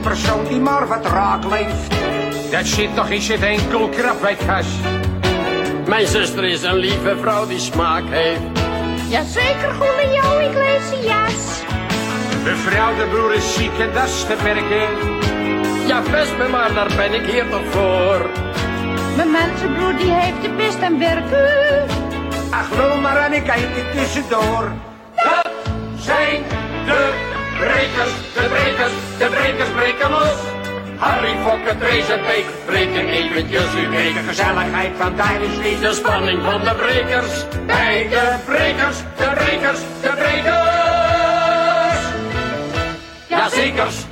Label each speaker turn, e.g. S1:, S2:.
S1: persoon die maar wat raak leeft. Dat zit toch in zit enkel krap bij kas.
S2: Mijn zuster is een lieve vrouw die smaak heeft.
S3: Jazeker, Julio Iglesias.
S1: Mevrouw, de broer is ziek en dat is te merken.
S2: Ja, best me maar, daar ben ik hier toch voor.
S3: Mijn mensenbroer die heeft het best aan werken.
S1: Ach, lul maar en ik kijk er tussendoor.
S2: Dat zijn de brekers, de brekers, de brekers breken los. Harry, Fokke, Trace en Peek breken eventjes uw week.
S1: De gezelligheid van tijdens niet.
S2: De spanning van de brekers, bij de brekers, de brekers, de brekers. Ja, zekers.